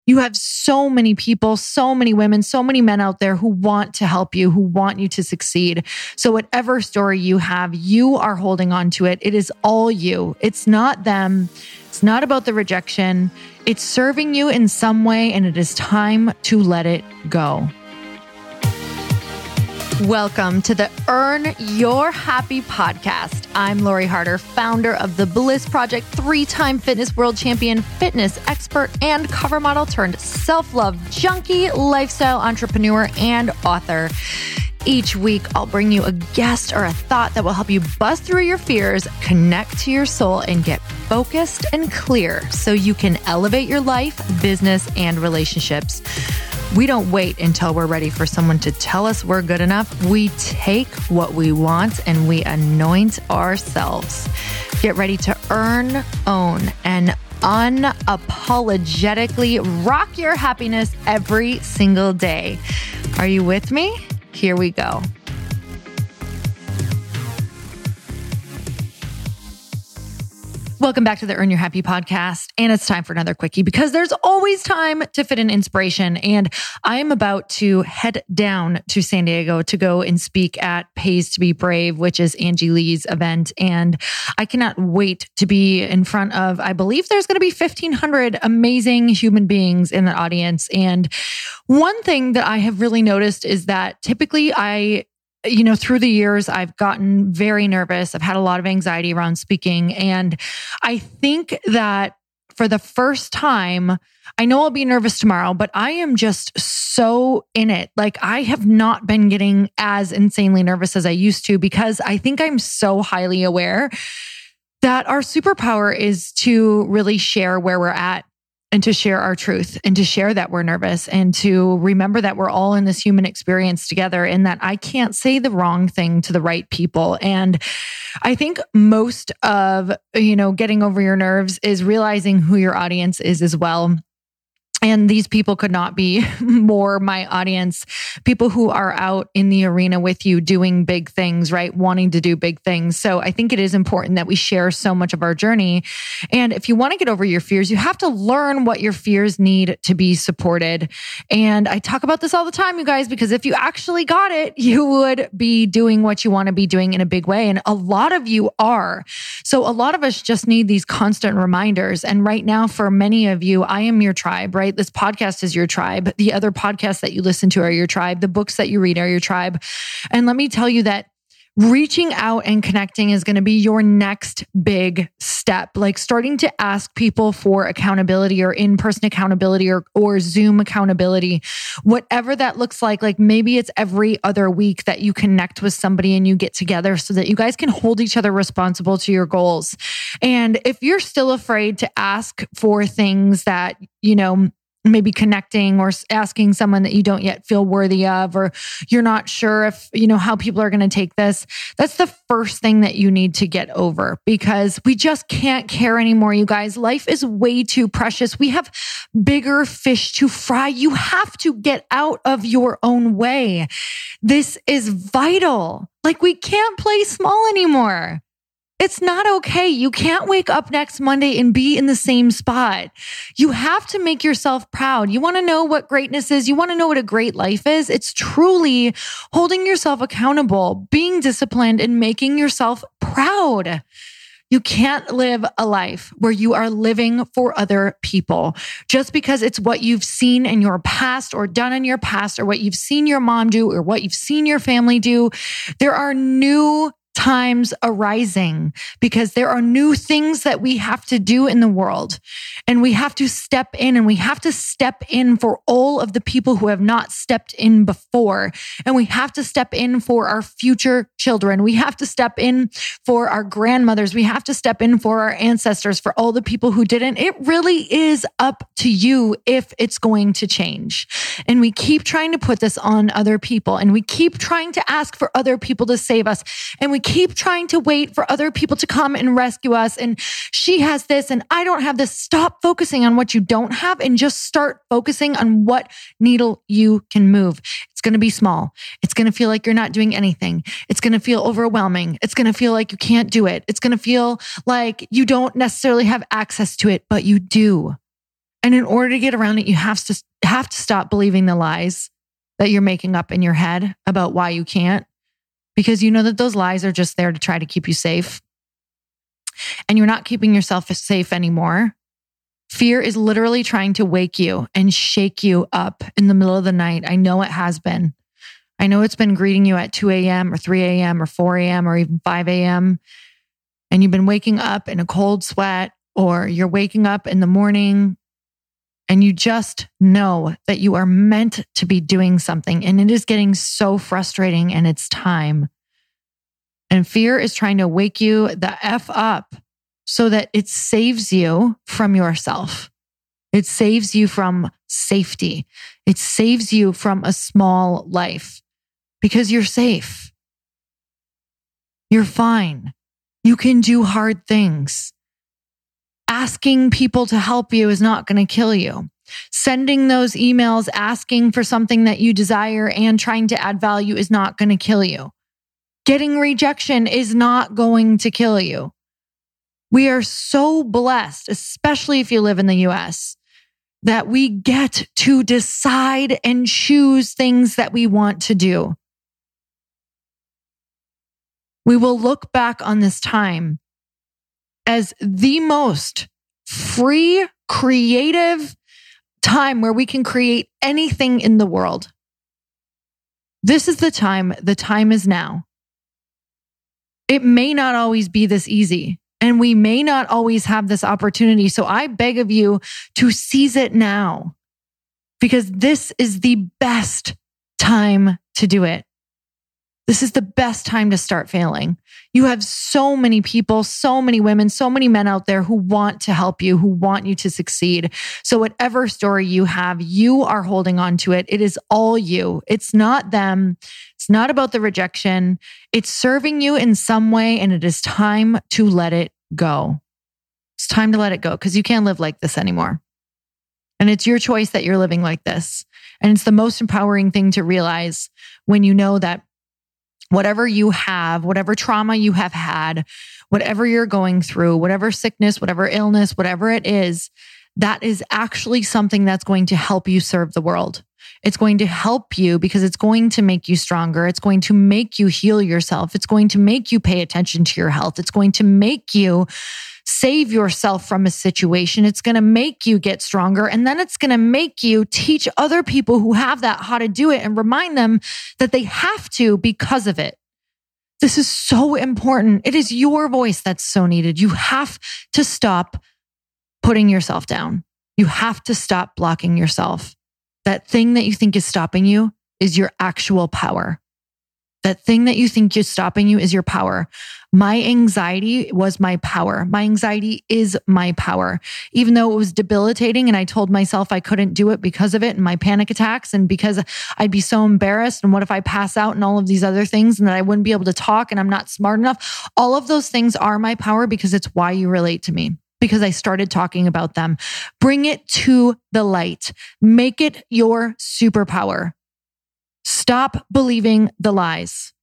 You have so many people, so many women, so many men out there who want to help you, who want you to succeed. So whatever story you have, you are holding on to it. It is all you. It's not them. It's not about the rejection. It's serving you in some way, and it is time to let it go. Welcome to the Earn Your Happy podcast. I'm Lori Harder, founder of The Bliss Project, 3-time fitness world champion, fitness expert, and cover model turned self-love junkie, lifestyle entrepreneur, and author. Each week, I'll bring you a guest or a thought that will help you bust through your fears, connect to your soul, and get focused and clear so you can elevate your life, business, and relationships. We don't wait until we're ready for someone to tell us we're good enough. We take what we want and we anoint ourselves. Get ready to earn, own, and unapologetically rock your happiness every single day. Are you with me? Here we go. Welcome back to the Earn Your Happy podcast. And it's time for another quickie because there's always time to fit in inspiration. And I am about to head down to San Diego to go and speak at Pays to Be Brave, which is Angie Lee's event. And I cannot wait to be in front of, I believe there's going to be 1,500 amazing human beings in the audience. And one thing that I have really noticed is that typically through the years, I've gotten very nervous. I've had a lot of anxiety around speaking. And I think that for the first time, I know I'll be nervous tomorrow, but I am just so in it. Like I have not been getting as insanely nervous as I used to because I think I'm so highly aware that our superpower is to really share where we're at, and to share our truth, and to share that we're nervous, and to remember that we're all in this human experience together, and that I can't say the wrong thing to the right people. And I think most of, getting over your nerves is realizing who your audience is as well. And these people could not be more my audience, people who are out in the arena with you doing big things, right? Wanting to do big things. So I think it is important that we share so much of our journey. And if you want to get over your fears, you have to learn what your fears need to be supported. And I talk about this all the time, you guys, because if you actually got it, you would be doing what you want to be doing in a big way. And a lot of you are. So a lot of us just need these constant reminders. And right now, for many of you, I am your tribe, right? This podcast is your tribe. The other podcasts that you listen to are your tribe. The books that you read are your tribe. And let me tell you that reaching out and connecting is going to be your next big step. Like starting to ask people for accountability or in-person accountability or Zoom accountability, whatever that looks like. Like maybe it's every other week that you connect with somebody and you get together so that you guys can hold each other responsible to your goals. And if you're still afraid to ask for things that, maybe connecting or asking someone that you don't yet feel worthy of, or you're not sure if, how people are going to take this, that's the first thing that you need to get over, because we just can't care anymore, you guys. Life is way too precious. We have bigger fish to fry. You have to get out of your own way. This is vital. Like we can't play small anymore. It's not okay. You can't wake up next Monday and be in the same spot. You have to make yourself proud. You want to know what greatness is? You want to know what a great life is? It's truly holding yourself accountable, being disciplined, and making yourself proud. You can't live a life where you are living for other people just because it's what you've seen in your past or done in your past, or what you've seen your mom do, or what you've seen your family do. There are new times arising because there are new things that we have to do in the world, and we have to step in, and we have to step in for all of the people who have not stepped in before. And we have to step in for our future children. We have to step in for our grandmothers. We have to step in for our ancestors, for all the people who didn't. It really is up to you if it's going to change. And we keep trying to put this on other people, and we keep trying to ask for other people to save us, and we keep trying to wait for other people to come and rescue us. And she has this and I don't have this. Stop focusing on what you don't have and just start focusing on what needle you can move. It's going to be small. It's going to feel like you're not doing anything. It's going to feel overwhelming. It's going to feel like you can't do it. It's going to feel like you don't necessarily have access to it, but you do. And in order to get around it, you have to stop believing the lies that you're making up in your head about why you can't, because you know that those lies are just there to try to keep you safe. And you're not keeping yourself safe anymore. Fear is literally trying to wake you and shake you up in the middle of the night. I know it has been. I know it's been greeting you at 2 a.m. or 3 a.m. or 4 a.m. or even 5 a.m. And you've been waking up in a cold sweat, or you're waking up in the morning and you just know that you are meant to be doing something, and it is getting so frustrating and it's time. And fear is trying to wake you the F up so that it saves you from yourself. It saves you from safety. It saves you from a small life because you're safe. You're fine. You can do hard things. Asking people to help you is not going to kill you. Sending those emails asking for something that you desire and trying to add value is not going to kill you. Getting rejection is not going to kill you. We are so blessed, especially if you live in the US, that we get to decide and choose things that we want to do. We will look back on this time as the most free, creative time where we can create anything in the world. This is the time is now. It may not always be this easy, and we may not always have this opportunity. So I beg of you to seize it now, because this is the best time to do it. This is the best time to start failing. You have so many people, so many women, so many men out there who want to help you, who want you to succeed. So whatever story you have, you are holding on to it. It is all you. It's not them. It's not about the rejection. It's serving you in some way, and it is time to let it go. It's time to let it go, because you can't live like this anymore. And it's your choice that you're living like this. And it's the most empowering thing to realize when you know that whatever you have, whatever trauma you have had, whatever you're going through, whatever sickness, whatever illness, whatever it is, that is actually something that's going to help you serve the world. It's going to help you because it's going to make you stronger. It's going to make you heal yourself. It's going to make you pay attention to your health. It's going to make you save yourself from a situation. It's going to make you get stronger. And then it's going to make you teach other people who have that how to do it and remind them that they have to because of it. This is so important. It is your voice that's so needed. You have to stop putting yourself down. You have to stop blocking yourself. That thing that you think is stopping you is your actual power. That thing that you think is stopping you is your power. My anxiety was my power. My anxiety is my power. Even though it was debilitating and I told myself I couldn't do it because of it and my panic attacks and because I'd be so embarrassed and what if I pass out and all of these other things and that I wouldn't be able to talk and I'm not smart enough. All of those things are my power because it's why you relate to me. Because I started talking about them. Bring it to the light. Make it your superpower. Stop believing the lies.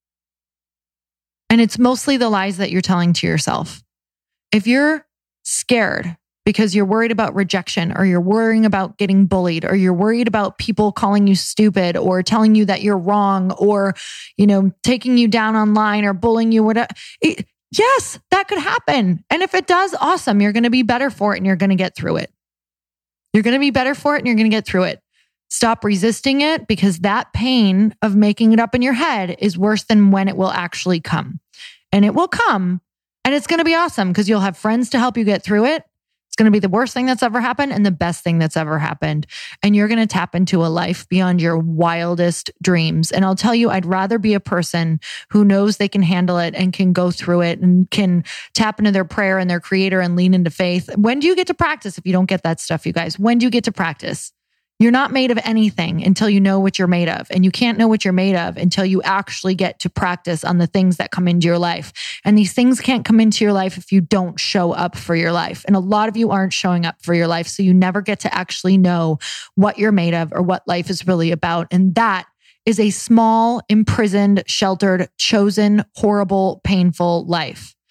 And it's mostly the lies that you're telling to yourself. If you're scared because you're worried about rejection, or you're worrying about getting bullied, or you're worried about people calling you stupid or telling you that you're wrong, or, taking you down online or bullying you, whatever. Yes, that could happen. And if it does, awesome. You're going to be better for it and you're going to get through it. You're going to be better for it and you're going to get through it. Stop resisting it, because that pain of making it up in your head is worse than when it will actually come. And it will come, and it's going to be awesome because you'll have friends to help you get through it. It's going to be the worst thing that's ever happened and the best thing that's ever happened. And you're going to tap into a life beyond your wildest dreams. And I'll tell you, I'd rather be a person who knows they can handle it and can go through it and can tap into their prayer and their creator and lean into faith. When do you get to practice if you don't get that stuff, you guys? When do you get to practice? You're not made of anything until you know what you're made of. And you can't know what you're made of until you actually get to practice on the things that come into your life. And these things can't come into your life if you don't show up for your life. And a lot of you aren't showing up for your life. So you never get to actually know what you're made of or what life is really about. And that is a small, imprisoned, sheltered, chosen, horrible, painful life.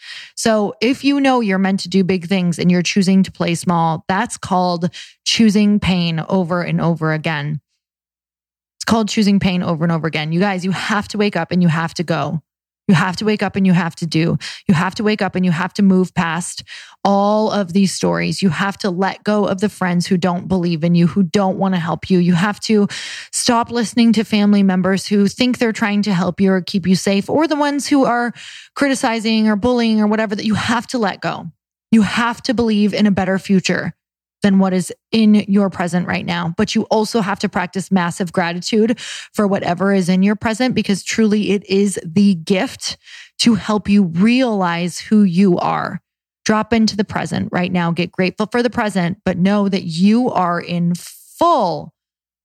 So if you know you're meant to do big things and you're choosing to play small, that's called choosing pain over and over again. It's called choosing pain over and over again. You guys, you have to wake up and you have to go. You have to wake up and you have to do. You have to wake up and you have to move past all of these stories. You have to let go of the friends who don't believe in you, who don't want to help you. You have to stop listening to family members who think they're trying to help you or keep you safe, or the ones who are criticizing or bullying or whatever, that you have to let go. You have to believe in a better future than what is in your present right now. But you also have to practice massive gratitude for whatever is in your present, because truly it is the gift to help you realize who you are. Drop into the present right now. Get grateful for the present, but know that you are in full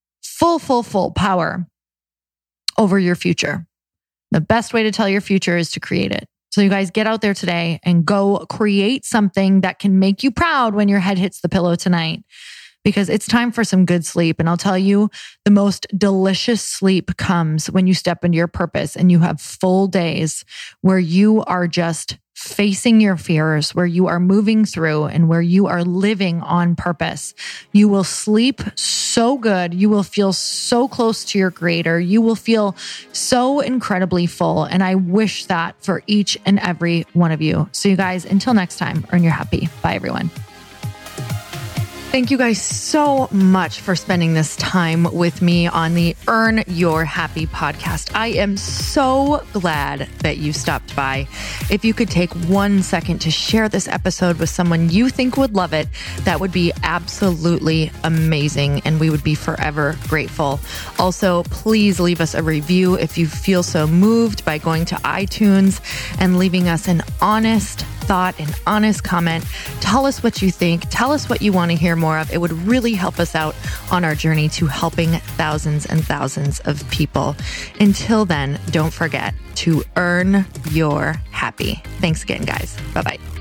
power over your future. The best way to tell your future is to create it. So you guys get out there today and go create something that can make you proud when your head hits the pillow tonight, because it's time for some good sleep. And I'll tell you, the most delicious sleep comes when you step into your purpose and you have full days where you are just facing your fears, where you are moving through and where you are living on purpose. You will sleep so good. You will feel so close to your creator. You will feel so incredibly full. And I wish that for each and every one of you. So you guys, until next time, earn your happy. Bye, everyone. Thank you guys so much for spending this time with me on the Earn Your Happy podcast. I am so glad that you stopped by. If you could take 1 second to share this episode with someone you think would love it, that would be absolutely amazing, and we would be forever grateful. Also, please leave us a review if you feel so moved by going to iTunes and leaving us an honest thought, an honest comment. Tell us what you think. Tell us what you want to hear more of. It would really help us out on our journey to helping thousands and thousands of people. Until then, don't forget to earn your happy. Thanks again, guys. Bye-bye.